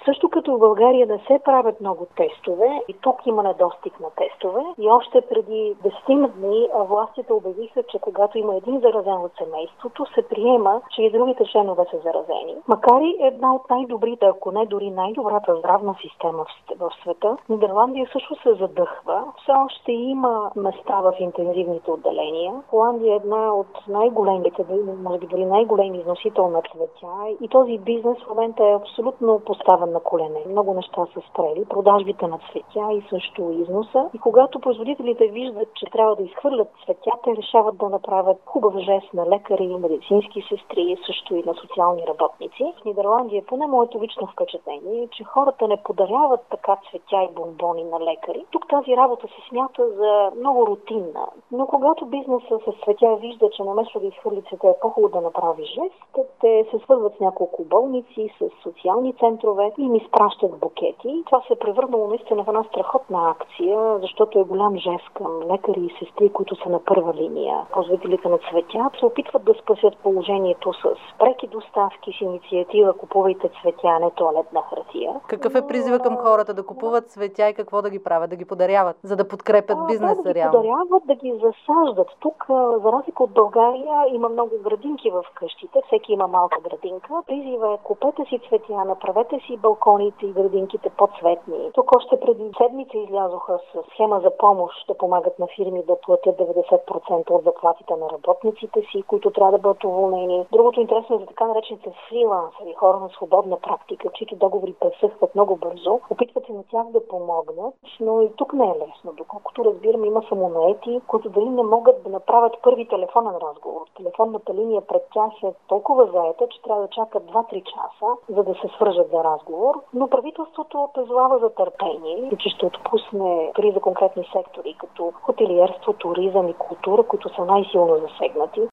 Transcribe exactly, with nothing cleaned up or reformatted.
Също като в България не се правят много тестове и тук има недостиг на тестове и още преди десет дни властите обявиха, че когато има един заразен от семейството, се приема, че и другите членове са заразени. Макар и една от най-добрите, ако не дори най-добрата здравна система в, в света, Нидерландия също се задъхва. Все още има места в интензивните отделения. Холандия е една от най-големите, може би дори най-големи износител на цветя и този бизнес в момента е абсолютно поставен на колене. Много неща са спрели. Продажбите на цветя и също износа. И когато производителите виждат, че трябва да изхвърлят цветя, те решават да направят хубав жест на лекари, медицински сестри, също и на социални работници. В Нидерландия, поне моето лично впечатление, е, че хората не подаряват така цветя и бомбони на лекари. Тук тази работа се смята за много рутинна. Но когато бизнеса с цветя вижда, че наместо да изхвърли цветя е по-хубаво да направи жест, те се свързват с няколко болници, с социални центрове и им изпращат букети. Това се е превърнало наистина в една страхотна акция, защото е голям жест към лекари и сестри, които са на първа линия. Производителите на цветя се опитват да спасят положението с преки доставки, с инициатива "Купувайте цветя, а не туалетна хартия". Какъв е призива към хората да купуват цветя и какво да ги правят? Да ги подаряват, за да подкрепят а, бизнеса да, да ги реално? подаряват, да ги засаждат. Тук, за разлика от България, има много градинки в къщите. Всеки има малка градинка. Призива е: купете си цветя, направете си балконите и градинките по-цветни. Тук още преди седмица излязоха с схема за помощ да помагат на фирми да платят деветдесет процента от заплатите на работниците си, които трябва да бъдат уволнени. Другото интересно е за така наречените фрилансери, хора на свободна практика, чието договори пресъхват много бързо. Опитват се на тях да помогнат, но и тук не е лесно. Доколкото разбирам, има самонаети, които дали не могат да направят първи телефонен разговор. Телефонната линия пред тях е толкова заета, че трябва да чакат два-три часа, за да се свържат за разговор. Но правителството призовава за търпение и че ще отпусне пари за конкретни сектори, като хотелиерство, туризъм и култура, които са най-силно засегнати.